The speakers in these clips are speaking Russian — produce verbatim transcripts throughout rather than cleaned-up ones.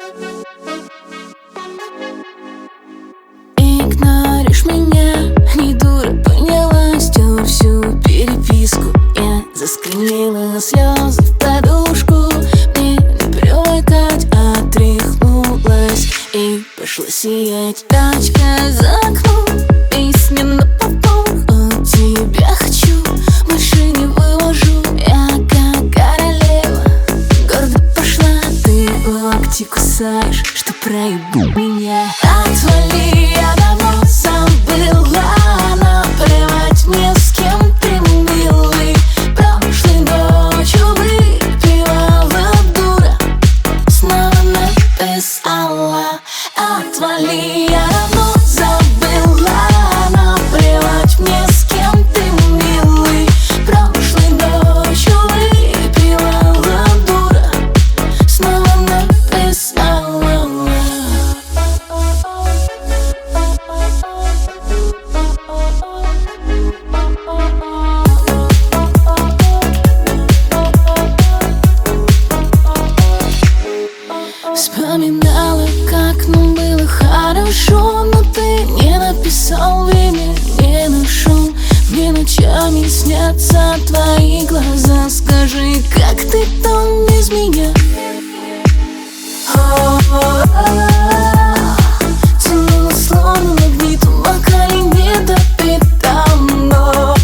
Игноришь меня, не дура, поняла, стер всю переписку. Я заскримела слезы в подушку. Мне не привыкать, отряхнулась и пошла сиять. Тачка за окном, песня на повтор. От тебя хочу, больше не вывожу. Я как королева, гордо пошла. Ты локти кусаешь, что проебу меня. Отвали, я давно забыла. Наплевать мне, с кем ты милый. Прошлой ночью выпивала, дура, снова написала. Отвали, я давно забыла. Наплевать мне, с кем ты милый. Прошлой ночью выпивала, дура, снова написала. Вспоминала, как нам было хорошо, но ты не написал время, не нашел. Мне ночами снятся твои глаза. Скажи, как ты там без меня? Тянула словно магнитом, пока и не допит давно.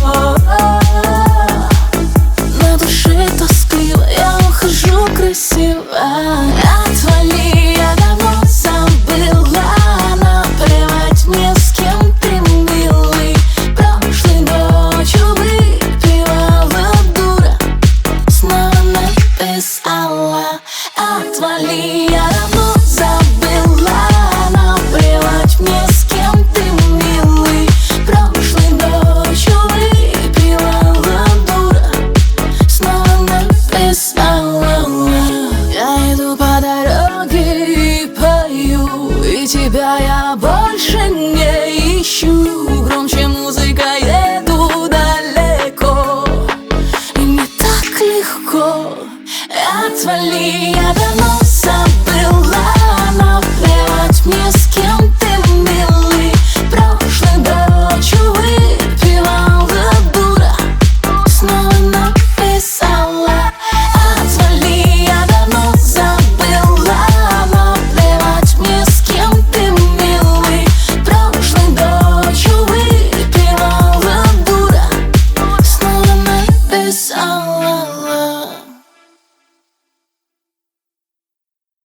На душе тоскливо, я ухожу красиво. Отвали, я давно забыла. Наплевать мне, с кем ты милый. Прошлой ночью выпивала, дура, снова написала. Отвали, я давно забыла. Наплевать мне, с кем ты милый. Прошлой ночью выпивала, дура, снова написала. Я иду по дороге и пою, и тебя я больше не ищу. Громче музыка, еду далеко, и мне так легко. Отвали, я давно забыла. Наплевать мне, с кем ты милый. Прошлой ночью выпивала, дура, снова написала. Отвали, я давно забыла. Наплевать мне, с кем ты милый. Прошлой ночью выпивала, дура, снова написала.